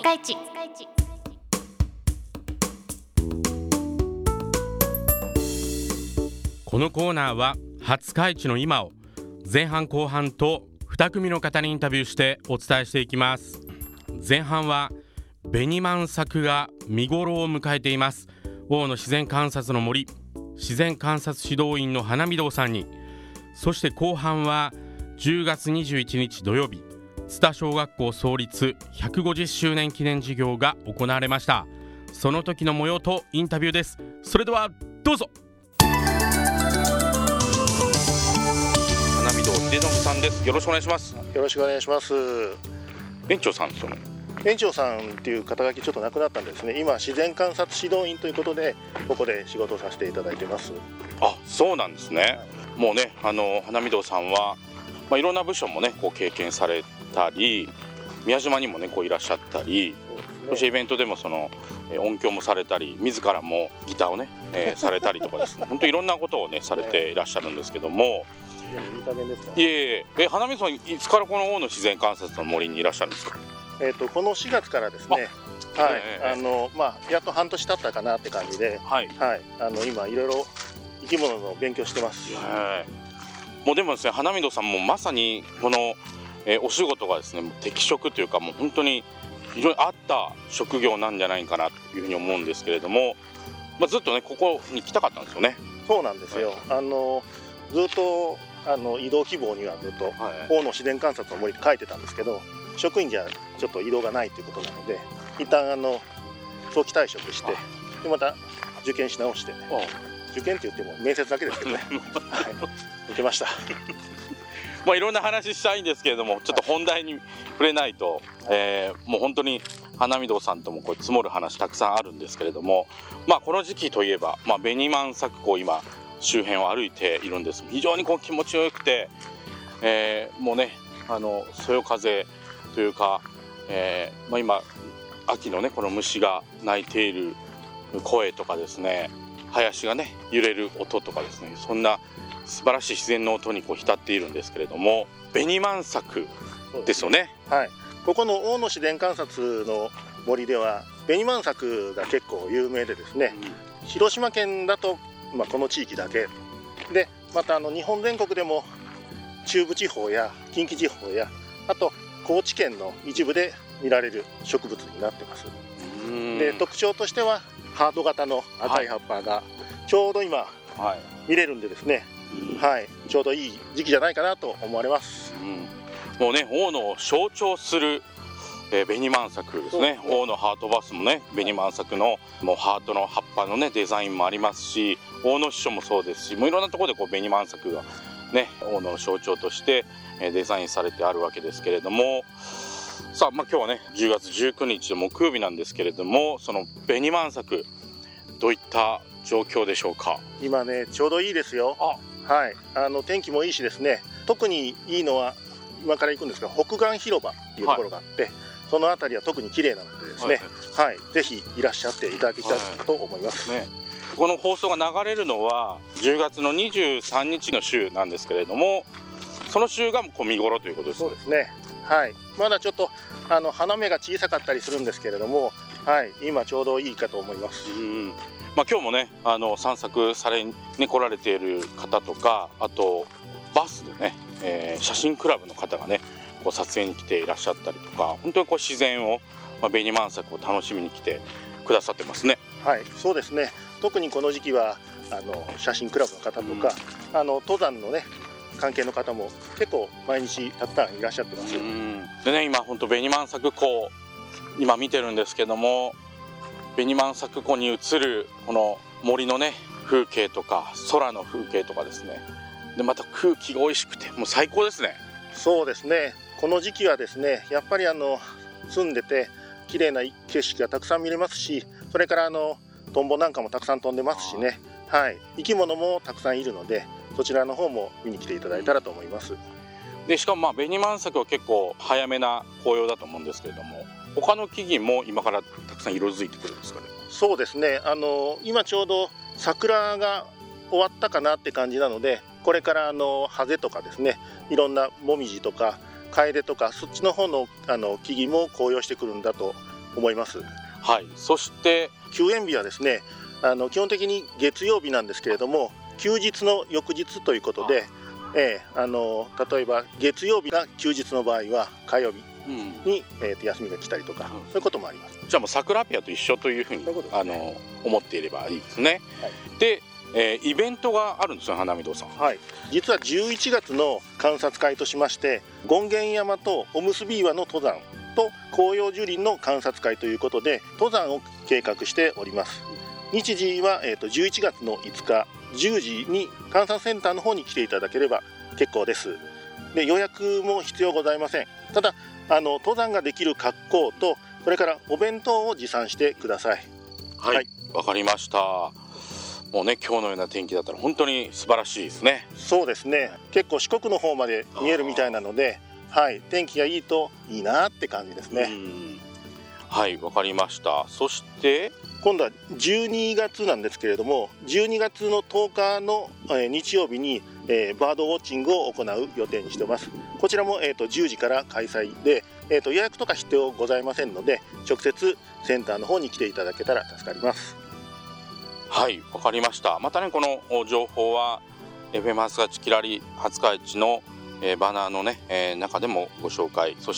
日市。 このコーナーは廿日市の今を前半後半と2組の方にインタビューしてお伝えしていきます。前半は紅満作が見頃を迎えています大野自然観察の森自然観察指導員の花見堂さんに、そして後半は10月21日土曜日津田小学校創立150周年記念事業が行われました。その時の模様とインタビューです。それではどうぞ。花見堂秀信さんです。よろしくお願いします。 よろしくお願いします。 園長さん、 園長さんっていう肩書きちょっとなくなったんですね。今自然観察指導員ということでここで仕事をさせていただいてます。 あ、そうなんですね。もうね、花見堂さんは、いろんな部署もねこう経験されたり、宮島にもねこういらっしゃったり、そしてイベントでもその音響もされたり、自らもギターをね、されたりとかですね本当いろんなことをねされていらっしゃるんですけども、 いい加減ですか。 いえいえ、花見さんいつからこの大野自然観察の森にいらっしゃるんですか。 この4月からですね。はい、やっと半年経ったかなって感じで、 はいはい、今いろいろ生き物の勉強してます。 もうでもですね、花見堂さんもまさにこの、お仕事がですね適職というか、もう本当に非常に合った職業なんじゃないかなというふうに思うんですけれども、ずっとねここに来たかったんですよね。 そうなんですよ。ずっと移動希望にはずっと大野自然観察の森って書いてたんですけど、職員じゃちょっと移動がないということなので、一旦早期退職して、でまた受験し直して、受験って言っても面接だけですけどね、はい、受けました。 いろんな話したいんですけれども、ちょっと本題に触れないと、もう本当に花見堂さんともこう積もる話たくさんあるんですけれども、この時期といえば、紅満作今周辺を歩いているんです。非常にこう気持ちよくて、もうねそよ風というか、今秋のねこの虫が鳴いている声とかですね、林がね揺れる音とかですね、そんな素晴らしい自然の音にこう浸っているんですけれども、紅満作ですよね。 はい、ここの大野自然観察の森では紅満作が結構有名でですね、広島県だと、この地域だけで、また日本全国でも中部地方や近畿地方や、あと高知県の一部で見られる植物になってます。で、特徴としてはハート型の赤い葉っぱがちょうど今、見れるんでですね、ちょうどいい時期じゃないかなと思われます。 もうね大野を象徴する、紅満作ですね。大野ハートバスもね紅満作のもうハートの葉っぱのねデザインもありますし、大野支所もそうですし、もういろんなところでこう紅満作がね大野の象徴としてデザインされてあるわけですけれども、さあ、今日はね10月19日木曜日なんですけれども、その紅満作どういった状況でしょうか。 今ねちょうどいいですよ。はい、天気もいいしですね、特にいいのは今から行くんですが北岸広場っていうところがあって、その辺りは特に綺麗なのでですね、ぜひいらっしゃっていただきたいと思います。 この放送が流れるのは10月の23日の週なんですけれども、その週がこう見頃ということです。 そうですね。はい、まだちょっと花芽が小さかったりするんですけれども、今ちょうどいいかと思います。 今日もね散策されに来られている方とか、あとバスでね、写真クラブの方がねこう撮影に来ていらっしゃったりとか、本当にこう自然を、紅満作を楽しみに来てくださってますね。 はい、そうですね。特にこの時期は写真クラブの方とか、登山のね関係の方も結構毎日たくさんいらっしゃってます。 でね、今本当紅満作今見てるんですけども、紅満作に映るこの森のね風景とか空の風景とかですね、でまた空気が美味しくてもう最高ですね。 そうですね。この時期はですね、やっぱり住んでて綺麗な景色がたくさん見れますし、それからトンボなんかもたくさん飛んでますしね、生き物もたくさんいるので、そちらの方も見に来ていただいたらと思います。 でしかも紅満作は結構早めな紅葉だと思うんですけれども、他の木々も今からたくさん色づいてくるんですかね。 そうですね。今ちょうど桜が終わったかなって感じなので、これからハゼとかですね、いろんなモミジとかカエデとかそっちの方の木々も紅葉してくるんだと思います。 はい、そして休園日はですね、基本的に月曜日なんですけれども、休日の翌日ということで、例えば月曜日が休日の場合は火曜日に、休みが来たりとか、そういうこともあります。 じゃあもう桜ピアと一緒というふうに思っていればいいですね。はい、で、イベントがあるんですよ、花見堂さん。 はい、実は11月の観察会としまして、権現山とおむすび岩の登山と紅葉樹林の観察会ということで登山を計画しております。日時は、11月の5日10時に観察センターの方に来ていただければ結構です。で、予約も必要ございません。ただ登山ができる格好と、それからお弁当を持参してください。 はい、わかりました。もうね、今日のような天気だったら本当に素晴らしいですね。 そうですね、結構四国の方まで見えるみたいなので、はい、天気がいいといいなって感じですね。 はい、わかりました。そして今度は12月なんですけれども、12月の10日の日曜日にバードウォッチングを行う予定にしています。こちらも10時から開催で、予約とか必要ございませんので、直接センターの方に来ていただけたら助かります。 はい、わかりました。またね、この情報は FM 廿日市きらり廿日市のバナーのね、中でもご紹介、そして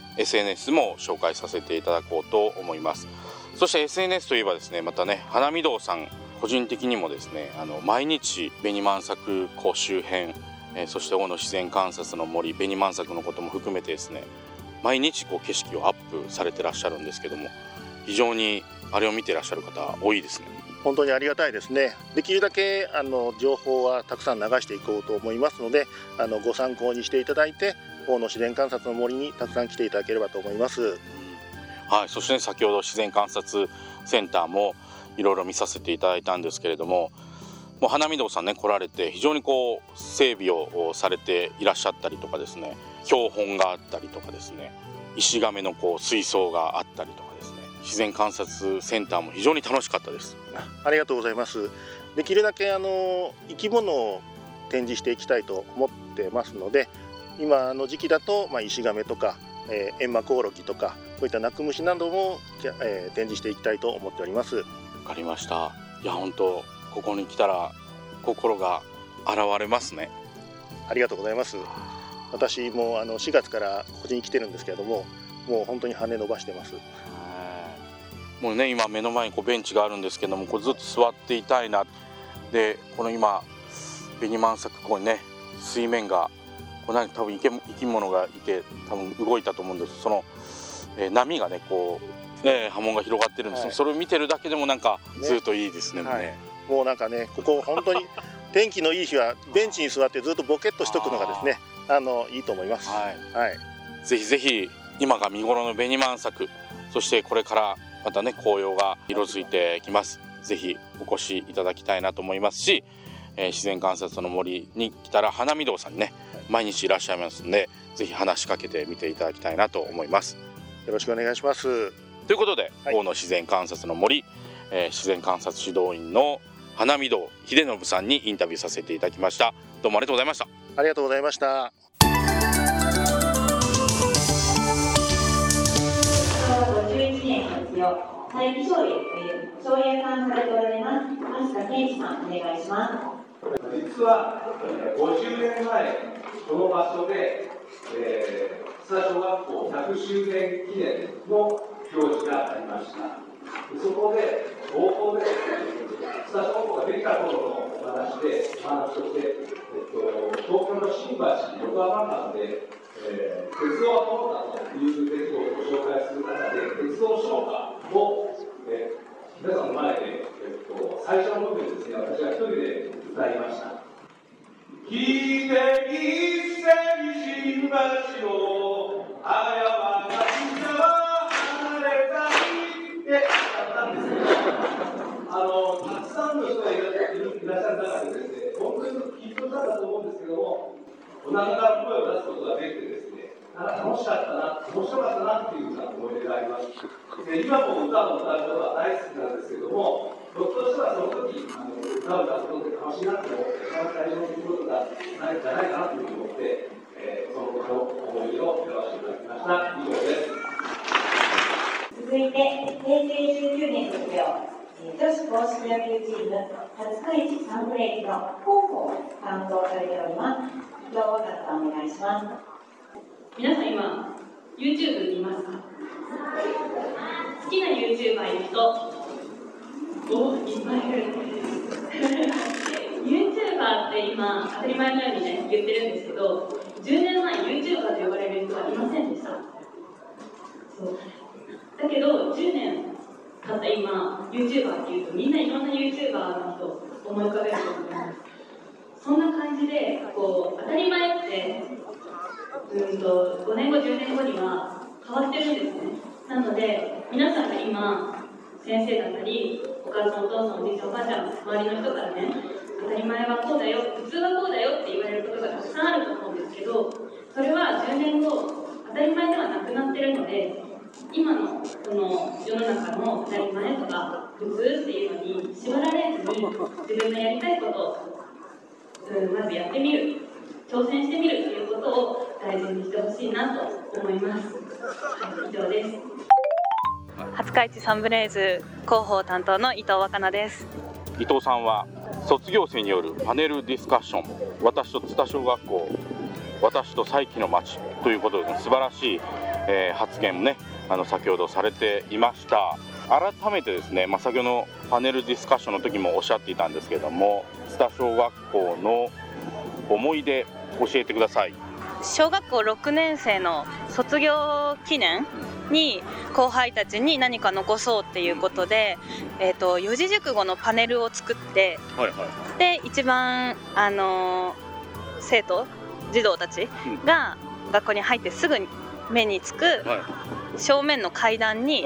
SNS も紹介させていただこうと思います。そして SNS といえばですね、またね、花見堂さん個人的にもですね、毎日紅満作湖周辺、そして大野自然観察の森、紅満作のことも含めてですね、毎日景色をアップされてらっしゃるんですけども、非常にあれを見てらっしゃる方多いですね。 本当にありがたいですね。できるだけ情報はたくさん流していこうと思いますので、ご参考にしていただいて、大野自然観察の森にたくさん来ていただければと思います。 はい、そして、ね、先ほど自然観察センターもいろいろ見させていただいたんですけれども、もう花見堂さんね、来られて非常に整備をされていらっしゃったりとかですね、標本があったりとかですね、石亀の水槽があったりとかですね、自然観察センターも非常に楽しかったです。 ありがとうございます。できるだけ生き物を展示していきたいと思ってますので、今の時期だと、石亀とか、エンマコオロギとか、そういった鳴く虫なども、展示していきたいと思っております。 わかりました。いや、本当ここに来たら心が洗われますね。 ありがとうございます。私も4月からここに来てるんですけれども、もう本当に羽伸ばしてます。 もうね、今目の前にベンチがあるんですけども、ずっと座っていたいな。で、この今紅満作湖にね、水面が多分生き物がいて多分動いたと思うんです。その、波がね波紋が広がってるんです、はい、それを見てるだけでもずっといいですね。 はい、もうここ本当に天気のいい日はベンチに座ってずっとボケっとしとくのがですね、いいと思います。はいはい、 ぜひぜひ今が見頃の紅満作、そしてこれからまたね紅葉が色づいてきます。ぜひお越しいただきたいなと思いますし、自然観察の森に来たら花見堂さんにね、毎日いらっしゃいますので、ぜひ話しかけてみていただきたいなと思います。 よろしくお願いします。 ということで、大野自然観察の森、自然観察指導員の花見堂秀信さんにインタビューさせていただきました。どうもありがとうございました。 ありがとうございました。 51年活用大気醤油という醤油屋さんされておられます増田健二さん、お願いします。 実は50年前この場所で、津田小学校100周年記念の行事がありました。そこで高校で津田小学校ができた頃のお話として、東京の新橋横浜間で、鉄道が通ったという出来事を紹介する中で、鉄道唱歌を、皆さんの前で、最初の部分ですね、私は一人で歌いました。聞いて一斉に新橋をあやまが離れたいってやったんですけど、たくさんの人がいらっしゃる中でですね、本当に緊張したんだと思うんですけども、おなかから声を出すことができてですね、楽しかったな、面白かったなっていうふうな思い出があります。で、今も歌を歌うことは大好きなんですけども、ひょっとしたらその時歌を歌うことって楽しいなって思って、一番最初にすることがないんじゃないかなというふうに思って、そのことの思い出を歌わせていただきました。以上です。 続いて野球チーム廿日市サンフレッチェの広報を担当されております伊藤若さん、お願いします。 皆さん今 YouTube 見ますか？好きな YouTuber いる人？いっぱいいるYouTuber って今当たり前のようにね言ってるんですけど、10年前 YouTuber と呼ばれる人はいませんでした。そうだけど10年経った今 YouTuber っていうとみんないろんな YouTuber の人思い浮かべると思います。そんな感じでこう当たり前って5年後10年後には変わってるんですね。なので皆さんが今先生だったりお母さんお父さんおじいちゃんおばあちゃん周りの人からね、当たり前はこうだよ、普通はこうだよって言われることがたくさんあると思うんですけど、それは10年後当たり前ではなくなってるので、今のこの世の中の当たり前とか普通っていうのに縛られずに自分のやりたいことを、まずやってみる、挑戦してみるということを大事にしてほしいなと思います。はい、以上です。 廿日市サンブレイズ広報担当の伊藤若菜です。 伊藤さんは卒業生によるパネルディスカッション、私と津田小学校、私と佐伯の町ということで、素晴らしい、発言もね先ほどされていました。改めてですね、先ほどのパネルディスカッションの時もおっしゃっていたんですけれども、津田小学校の思い出教えてください。 小学校6年生の卒業記念に後輩たちに何か残そうっていうことで、四字熟語のパネルを作って、で一番生徒児童たちが学校に入ってすぐに目につく正面の階段に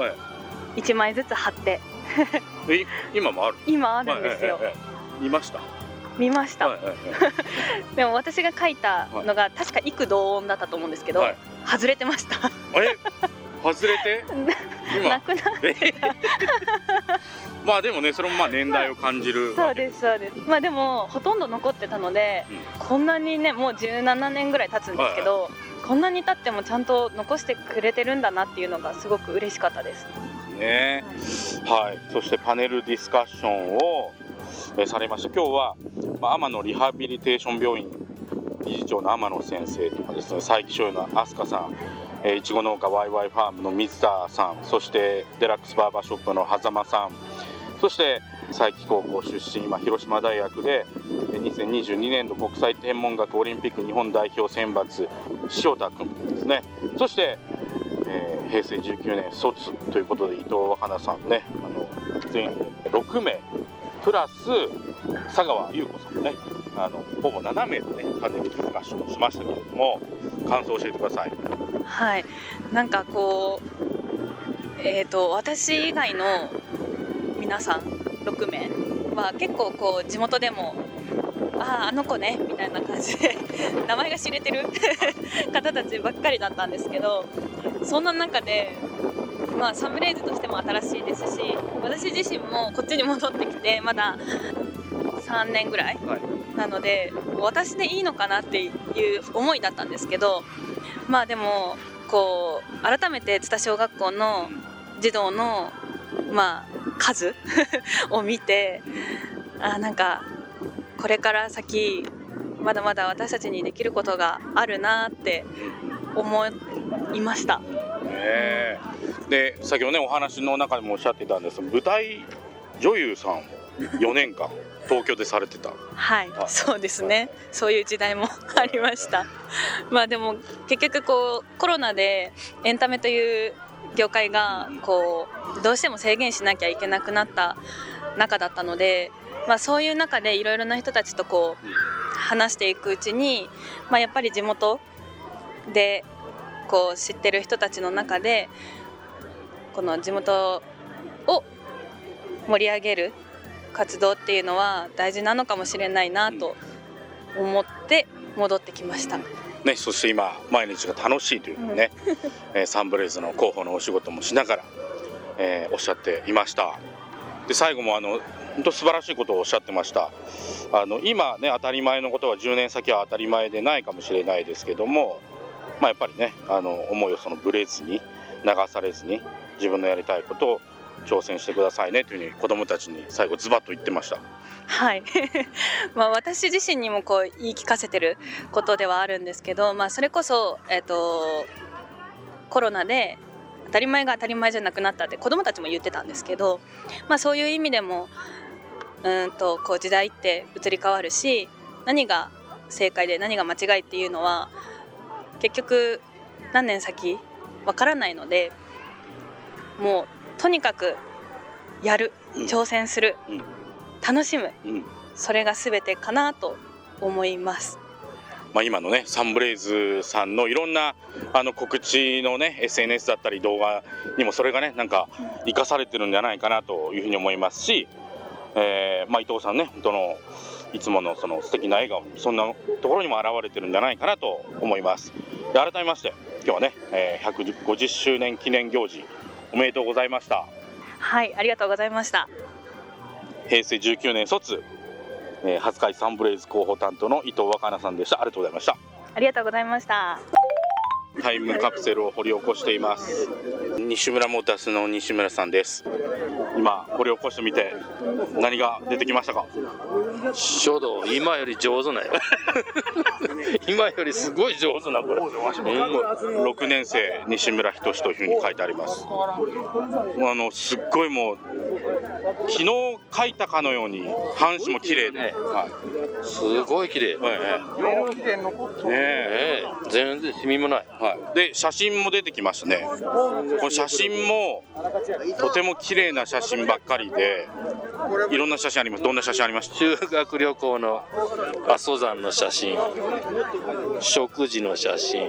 1枚ずつ貼って今もある？ 今あるんですよ。 見ました？ 見ました、でも私が書いたのが確か異口同音だったと思うんですけど、外れてました。 外れて今なくなってたでもね、それも年代を感じる。 そうですそうです。でもほとんど残ってたので、こんなにねもう17年ぐらい経つんですけど、こんなに経ってもちゃんと残してくれてるんだなっていうのがすごく嬉しかったですね。はい、そしてパネルディスカッションをされました。今日は天野リハビリテーション病院理事長の天野先生とかですね、佐伯醤油の飛鳥さん、いちご農家ワイワイファームの水田さん、そしてデラックスバーバーショップの狭間さん、そして佐伯高校出身、広島大学で2022年度国際天文学オリンピック日本代表選抜塩田君ですね。そして平成19年卒ということで伊藤若菜さんね、全6名プラス佐川優子さんもね、ほぼ7名でねパネルディスカッションをしましたけれども、感想を教えてください。 はい、なんかこう私以外の皆さん6名は結構こう地元でもあの子ねみたいな感じで名前が知れてる方たちばっかりだったんですけど、そんな中でサンブレイズとしても新しいですし、私自身もこっちに戻ってきてまだ3年ぐらいなので、私でいいのかなっていう思いだったんですけど、でもこう改めて津田小学校の児童の数を見て、なんかこれから先まだまだ私たちにできることがあるなって思いました。 で先ほどねお話の中でもおっしゃっていたんですが、舞台女優さんを4年間東京でされてた。 はい、そうですね、そういう時代もありました。でも結局こうコロナでエンタメという業界がこうどうしても制限しなきゃいけなくなった中だったので、そういう中でいろいろな人たちとこう話していくうちに、やっぱり地元でこう知ってる人たちの中でこの地元を盛り上げる活動っていうのは大事なのかもしれないなと思って戻ってきました。 そして今毎日が楽しいというね、サンブレイズの広報のお仕事もしながら、おっしゃっていました。で最後も本当素晴らしいことをおっしゃってました。今ね当たり前のことは10年先は当たり前でないかもしれないですけども、やっぱりね思いをぶれずに流されずに自分のやりたいことを挑戦してくださいねというふうに子どもたちに最後ズバッと言ってました。 はい私自身にもこう言い聞かせてることではあるんですけど、それこそ、コロナで当たり前が当たり前じゃなくなったって子どもたちも言ってたんですけど、そういう意味でもこう時代って移り変わるし、何が正解で何が間違いっていうのは結局何年先わからないので、もうとにかくやる、挑戦する、楽しむ、それが全てかなと思います。 今のねサンブレイズさんのいろんな告知のね SNS だったり動画にもそれがねなんか生かされてるんじゃないかなというふうに思いますし、伊藤さんね本当のいつものその素敵な笑顔、そんなところにも表れてるんじゃないかなと思います。で改めまして今日はね、150周年記念行事おめでとうございました。 はい、ありがとうございました。 平成19年卒、廿日市サンブレイズ広報担当の伊藤若菜さんでした。ありがとうございました。 ありがとうございました。 タイムカプセルを掘り起こしています西村モータースの西村さんです。今掘り起こしてみて何が出てきましたか？ 書道今より上手なよ今よりすごい上手なこれ、 6年生西村仁というふうに書いてあります。すっごいもう昨日書いたかのように半紙も綺麗で、 すごい綺麗、全然シミもない、 で写真も出てきましたね。この写真もとても綺麗な写真ばっかりで、いろんな写真あります。どんな写真ありました？ 修学旅行の阿蘇山の写真、食事の写真、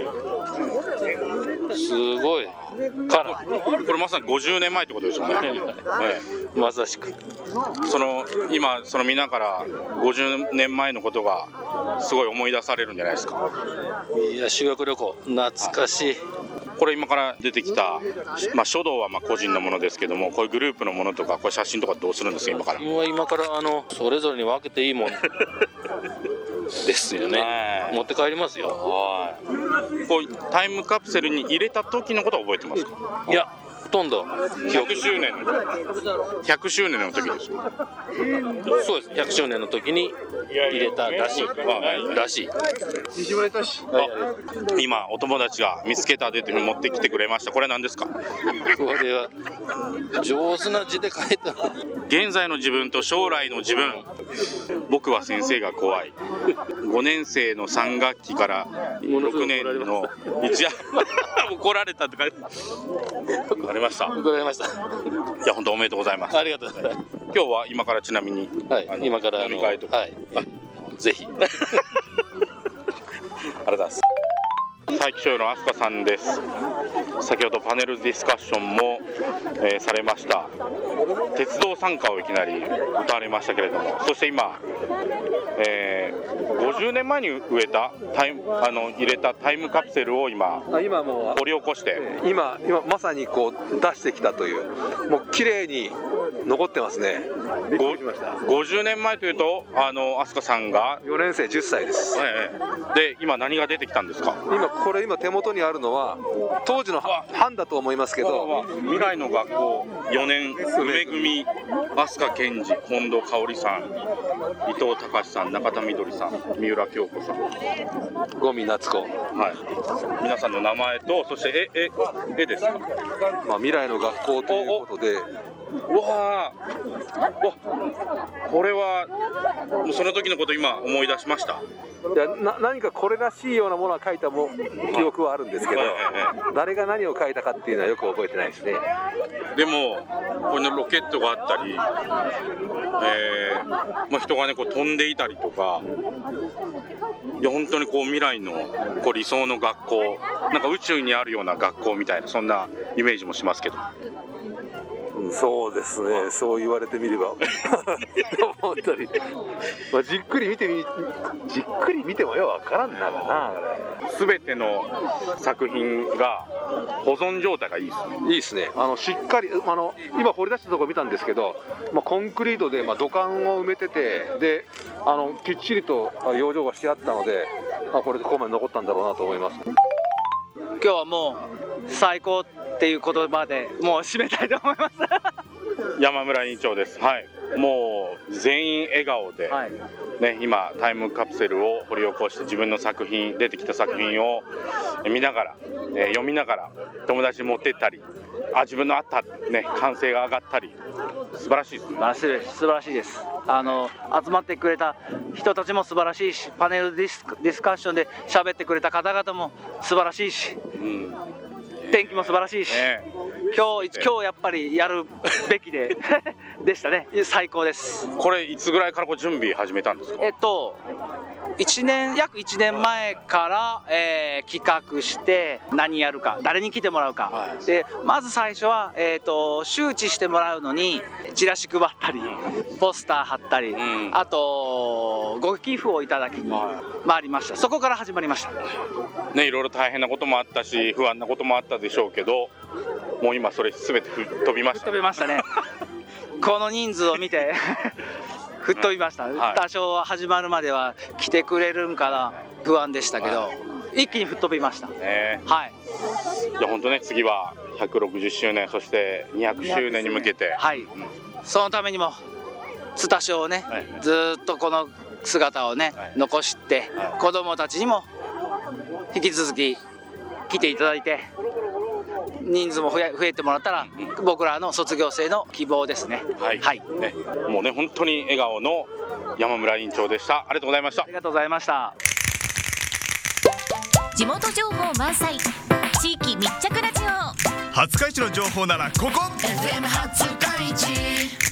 すごいカラー。 これまさに50年前ってことですよね。 まさしく今そのみんなから50年前のことがすごい思い出されるんじゃないですか？ いや修学旅行懐かしい。 これ今から出てきた、書道は個人のものですけども、こういうグループのものとかこれ写真とかどうするんですか？ 今からそれぞれに分けていいもんですよね。持って帰りますよ。 こうタイムカプセルに入れた時のことは覚えてますか？ いやほとんど 100周年の時です。 そうです。100周年の時に入れたらしい。 今お友達が見つけたでって持ってきてくれました。これは何ですか？ これは上手な字で書いた。 現在の自分と将来の自分。僕は先生が怖い。5年生の3学期から6年の1怒られたって書いて怒られました。いや本当おめでとうございます。 ありがとうございます。 今日は今からちなみに、 今から飲み会とか、 ぜひありがとうございます。佐伯所の飛鳥さんです。先ほどパネルディスカッションも、されました。鉄道参加をいきなり歌われましたけれども、そして今、50年前に入れたタイムカプセルを今もう掘り起こして今まさにこう出してきたという、もう綺麗に残ってますね。びっくりしました。 50年前というと飛鳥さんが 4年生10歳です。 で今何が出てきたんですか？ 今手元にあるのは当時の版だと思いますけど、 未来の学校4年梅組飛鳥健二、近藤香織さん、伊藤隆さん、中田みどりさん、三浦京子さん、 五味夏子、 皆さんの名前と、そして絵ですか？ 未来の学校ということで、 これはもうその時のこと今思い出しました。 いや何かこれらしいようなものは書いた記憶はあるんですけど、誰が何を書いたかっていうのはよく覚えてないですね。 でもこのロケットがあったり、人がねこう飛んでいたりとか、いや本当にこう未来のこう理想の学校、なんか宇宙にあるような学校みたいな、そんなイメージもしますけど。 そうですね、そう言われてみれば本当に、じっくり見てもよう分からんながな。 全ての作品が保存状態がいいですね。 いいですね。しっかり今掘り出したところ見たんですけど、コンクリートで土管を埋めてて、できっちりと養生がしてあったので、これでここまで残ったんだろうなと思います。 今日はもう最高っていう言葉でもう締めたいと思います山村委員長です。はい。もう全員笑顔で、 はいね、今タイムカプセルを掘り起こして自分の作品、出てきた作品を見ながら、読みながら友達に持ってったり、自分のあったね歓声が上がったり、素晴らしいですね。 素晴らしいです。集まってくれた人たちも素晴らしいし、パネルディスカッションで喋ってくれた方々も素晴らしいし、天気も素晴らしいし、今日やっぱりやるべきでしたね。最高です。 これいつぐらいから準備始めたんですか？ 約1年前から、企画して何やるか、誰に来てもらうか、でまず最初は、周知してもらうのにチラシ配ったりポスター貼ったり、あとご寄付をいただきに回りました。そこから始まりましたね。いろいろ大変なこともあったし不安なこともあったでしょうけど、もう今それ全て吹っ飛びました。 吹っ飛びましたねこの人数を見て吹っ飛びました、多少は始まるまでは来てくれるんかな不安でしたけど、一気に吹っ飛びました、はい。 いや本当ね、次は160周年そして200周年に向けて、 そのためにも津田賞をね、ずっとこの姿をね、残して、子どもたちにも引き続き来ていただいて、人数も増えてもらったら、僕らの卒業生の希望ですね。 ね、もうね本当に笑顔の山村委員長でした。ありがとうございました。 ありがとうございました。 地元情報満載、地域密着ラジオ。 廿日市の情報ならここ FM 廿日市。